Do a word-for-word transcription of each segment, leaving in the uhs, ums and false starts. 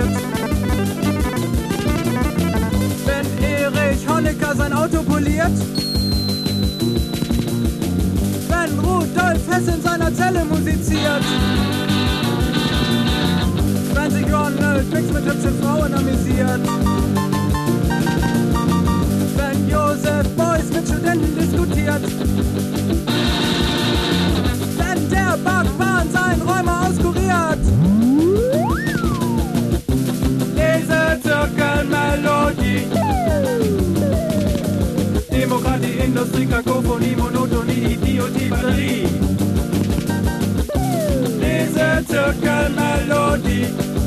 Wenn Erich Honecker sein Auto poliert. Wenn Rudolf Hess in seiner Zelle musiziert. Wenn sich Ronald Fix mit hübschen Frauen amüsiert. Wenn Josef Beuys mit Studenten diskutiert. Wenn der Backwahn seinen Räumer auskuriert. Lesezirkelmelodie. Demokratie, Industrie, Kakophonie, Monotonie, Idiotie, Batterie. Lesezirkelmelodie.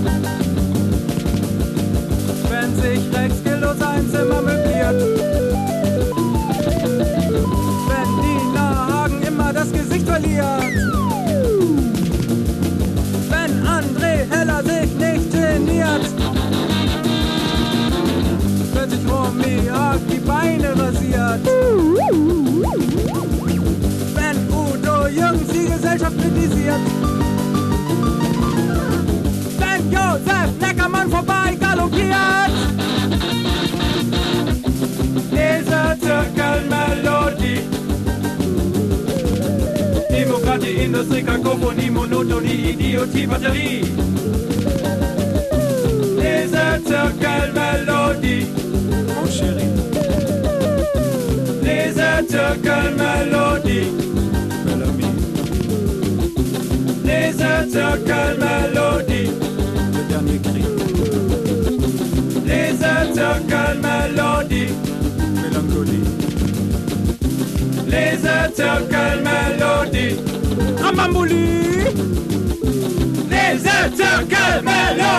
Wenn sich Rex Gildo sein Zimmer möbliert. Wenn Nina Hagen immer das Gesicht verliert. Wenn André Heller sich nicht geniert. Wenn sich Romy Haag die Beine rasiert. Wenn Udo Jürgens die Gesellschaft kritisiert. Wenn Josef Neckermann vorbei galoppiert. Lesezirkelmelodie. Demokratie, Industrie, Kakophonie, Monotonie, Idiotie, Batterie. Lesezirkelmelodie. Mon chéri. Lesezirkelmelodie. Bel ami. Lesezirkelmelodie. Le dernier cri. Lesezirkelmelodie. Mélancolie. Lesezirkelmelodie. Rambambuli. Lesezirkelmelodie.